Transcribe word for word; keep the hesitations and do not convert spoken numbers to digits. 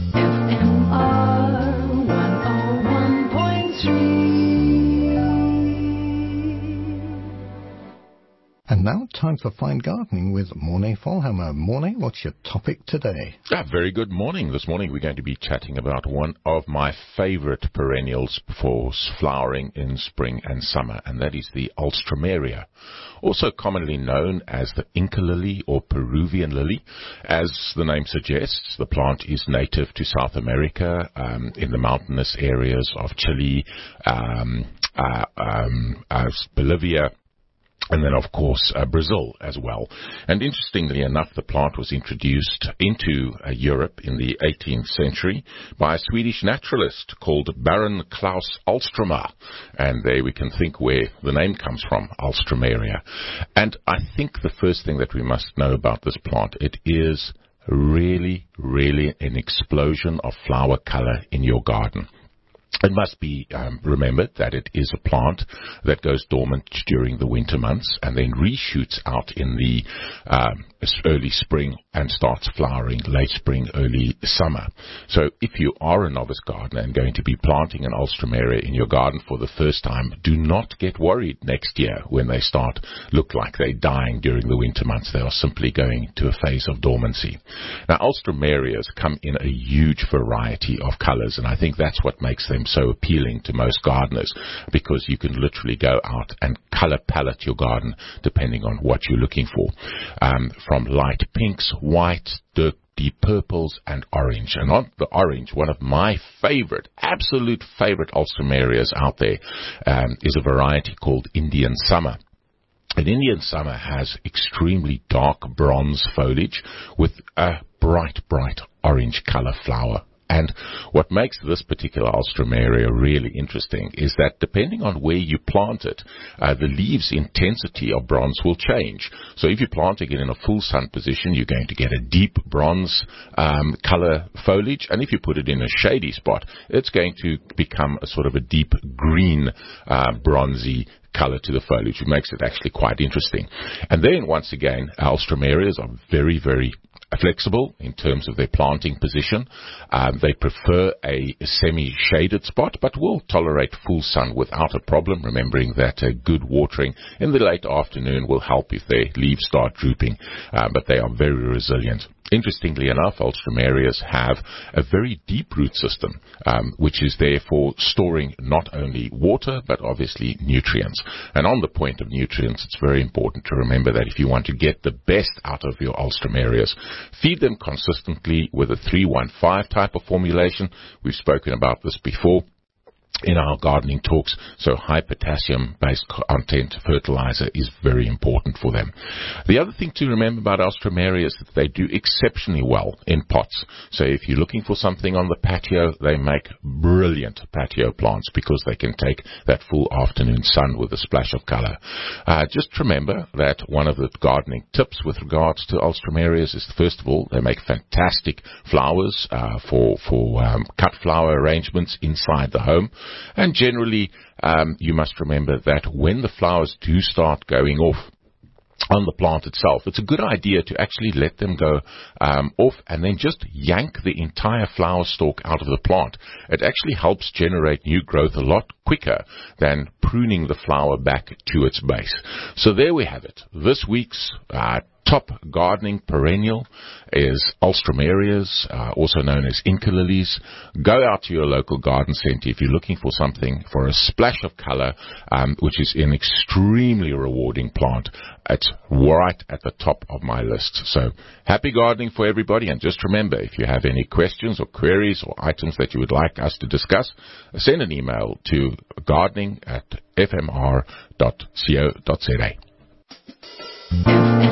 And now, time for Fine Gardening with Morné Volhammer. Morné, what's your topic today? Ah, very good morning. This morning we're going to be chatting about one of my favorite perennials for flowering in spring and summer, and that is the Alstroemeria, also commonly known as the Inca lily or Peruvian lily. As the name suggests, the plant is native to South America, um, in the mountainous areas of Chile, um, uh, um, uh, Bolivia, and then, of course, uh, Brazil as well. And interestingly enough, the plant was introduced into uh, Europe in the eighteenth century by a Swedish naturalist called Baron Klaus Alstroemer. And there we can think where the name comes from, Alstroemeria. And I think the first thing that we must know about this plant, it is really, really an explosion of flower color in your garden. It must be um, remembered that it is a plant that goes dormant during the winter months and then reshoots out in the um, early spring and starts flowering late spring, early summer. So if you are a novice gardener and going to be planting an Alstroemeria in your garden for the first time, do not get worried next year when they start look like they're dying during the winter months. They are simply going to a phase of dormancy. Now, Alstroemerias come in a huge variety of colors, and I think that's what makes them so appealing to most gardeners, because you can literally go out and color palette your garden depending on what you're looking for. Um, from light pinks, whites, dark, deep purples, and orange. And on the orange, one of my favorite, absolute favorite Alstroemerias out there um, is a variety called Indian Summer. An Indian Summer has extremely dark bronze foliage with a bright, bright orange color flower. And what makes this particular Alstroemeria really interesting is that depending on where you plant it, uh, the leaves' intensity of bronze will change. So if you're planting it in a full sun position, you're going to get a deep bronze um, color foliage. And if you put it in a shady spot, it's going to become a sort of a deep green, uh, bronzy color to the foliage, which makes it actually quite interesting. And then, once again, Alstroemerias are very, very flexible in terms of their planting position. Um, they prefer a semi-shaded spot, but will tolerate full sun without a problem, remembering that uh, good watering in the late afternoon will help if their leaves start drooping, uh, but they are very resilient. Interestingly enough, Alstroemerias have a very deep root system, um, which is there for storing not only water, but obviously nutrients. And on the point of nutrients, it's very important to remember that if you want to get the best out of your Alstroemerias, feed them consistently with a three one five type of formulation. We've spoken about this before in our gardening talks, so high potassium-based content fertilizer is very important for them. The other thing to remember about Alstroemeria is that they do exceptionally well in pots. So if you're looking for something on the patio, they make brilliant patio plants because they can take that full afternoon sun with a splash of color. Uh, just remember that one of the gardening tips with regards to Alstroemerias is, first of all, they make fantastic flowers uh, for, for um, cut flower arrangements inside the home. And generally, um, you must remember that when the flowers do start going off on the plant itself, it's a good idea to actually let them go um, off and then just yank the entire flower stalk out of the plant. It actually helps generate new growth a lot quicker than pruning the flower back to its base. So there we have it. This week's uh, top gardening perennial is Alstroemerias, uh, also known as Inca lilies. Go out to your local garden center if you're looking for something for a splash of color, um, which is an extremely rewarding plant. It's right at the top of my list. So happy gardening for everybody. And just remember, if you have any questions or queries or items that you would like us to discuss, send an email to gardening at f m r dot co dot z a.